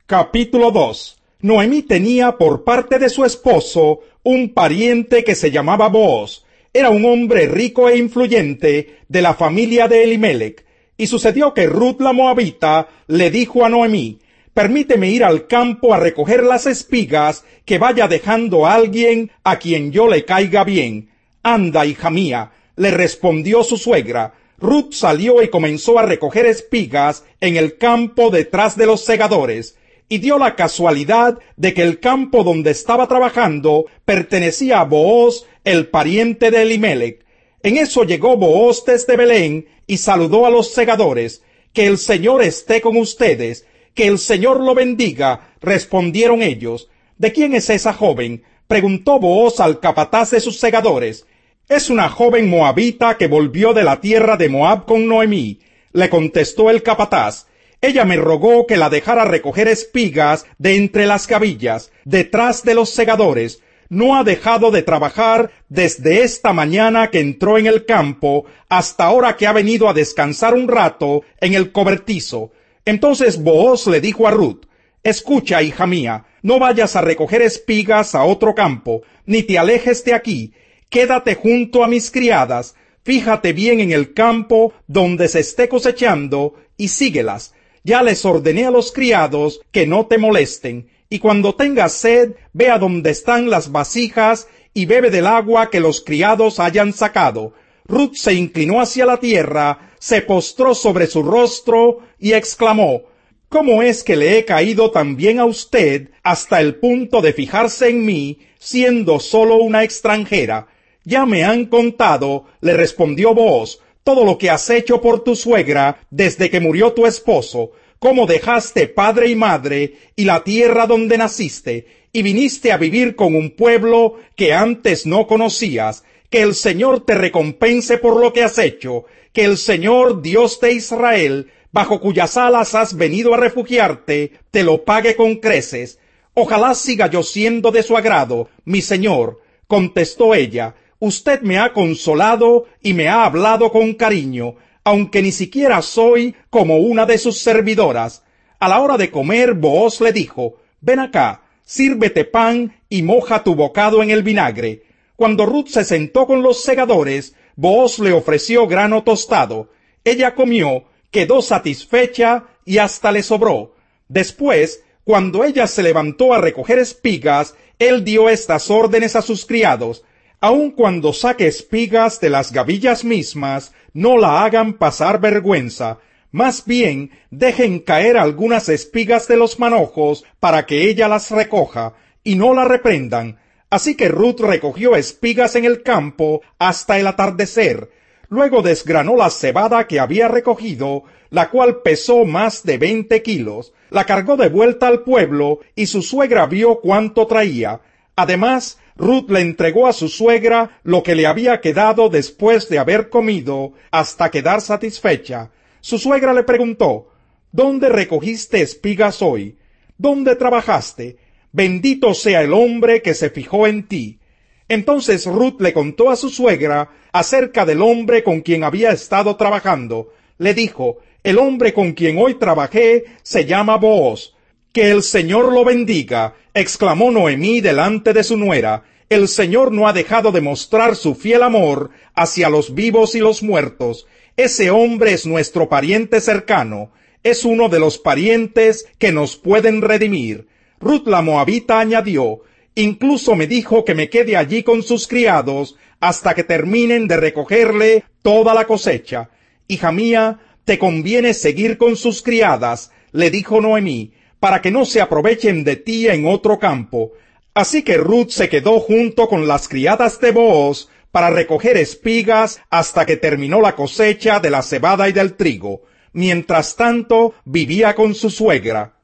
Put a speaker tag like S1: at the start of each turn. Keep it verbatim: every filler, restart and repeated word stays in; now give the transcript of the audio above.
S1: Capítulo dos. Noemí tenía por parte de su esposo un pariente que se llamaba Booz. Era un hombre rico e influyente de la familia de Elimelech. Y sucedió que Ruth la moabita le dijo a Noemí: permíteme ir al campo a recoger las espigas que vaya dejando a alguien a quien yo le caiga bien. Anda, hija mía, le respondió su suegra. Ruth salió y comenzó a recoger espigas en el campo detrás de los segadores. Y dio la casualidad de que el campo donde estaba trabajando pertenecía a Booz, el pariente de Elimelech. En eso llegó Booz desde Belén y saludó a los segadores. Que el Señor esté con ustedes, que el Señor lo bendiga, respondieron ellos. ¿De quién es esa joven?, preguntó Booz al capataz de sus segadores. Es una joven moabita que volvió de la tierra de Moab con Noemí, le contestó el capataz. Ella me rogó que la dejara recoger espigas de entre las gavillas, detrás de los segadores. No ha dejado de trabajar desde esta mañana que entró en el campo hasta ahora que ha venido a descansar un rato en el cobertizo. Entonces Booz le dijo a Ruth: escucha, hija mía, no vayas a recoger espigas a otro campo, ni te alejes de aquí. Quédate junto a mis criadas, fíjate bien en el campo donde se esté cosechando y síguelas. Ya les ordené a los criados que no te molesten, y cuando tengas sed, ve a donde están las vasijas y bebe del agua que los criados hayan sacado. Ruth se inclinó hacia la tierra, se postró sobre su rostro y exclamó: ¿cómo es que le he caído tan bien a usted hasta el punto de fijarse en mí, siendo solo una extranjera? Ya me han contado, le respondió Booz, todo lo que has hecho por tu suegra desde que murió tu esposo, cómo dejaste padre y madre y la tierra donde naciste, y viniste a vivir con un pueblo que antes no conocías. Que el Señor te recompense por lo que has hecho, que el Señor, Dios de Israel, bajo cuyas alas has venido a refugiarte, te lo pague con creces. Ojalá siga yo siendo de su agrado, mi señor, contestó ella. Usted me ha consolado y me ha hablado con cariño, aunque ni siquiera soy como una de sus servidoras. A la hora de comer, Booz le dijo: ven acá, sírvete pan y moja tu bocado en el vinagre. Cuando Ruth se sentó con los segadores, Booz le ofreció grano tostado. Ella comió, quedó satisfecha y hasta le sobró. Después, cuando ella se levantó a recoger espigas, él dio estas órdenes a sus criados: aun cuando saque espigas de las gavillas mismas, no la hagan pasar vergüenza. Más bien, dejen caer algunas espigas de los manojos para que ella las recoja, y no la reprendan. Así que Ruth recogió espigas en el campo hasta el atardecer. Luego desgranó la cebada que había recogido, la cual pesó más de veinte kilos. La cargó de vuelta al pueblo, y su suegra vio cuánto traía. Además, Ruth le entregó a su suegra lo que le había quedado después de haber comido, hasta quedar satisfecha. Su suegra le preguntó: ¿dónde recogiste espigas hoy? ¿Dónde trabajaste? Bendito sea el hombre que se fijó en ti. Entonces Ruth le contó a su suegra acerca del hombre con quien había estado trabajando. Le dijo: el hombre con quien hoy trabajé se llama Booz. Que el Señor lo bendiga, exclamó Noemí delante de su nuera. El Señor no ha dejado de mostrar su fiel amor hacia los vivos y los muertos. Ese hombre es nuestro pariente cercano, es uno de los parientes que nos pueden redimir. Ruth la moabita añadió: incluso me dijo que me quede allí con sus criados hasta que terminen de recogerle toda la cosecha. Hija mía, te conviene seguir con sus criadas, le dijo Noemí, para que no se aprovechen de ti en otro campo. Así que Ruth se quedó junto con las criadas de Booz para recoger espigas hasta que terminó la cosecha de la cebada y del trigo. Mientras tanto, vivía con su suegra.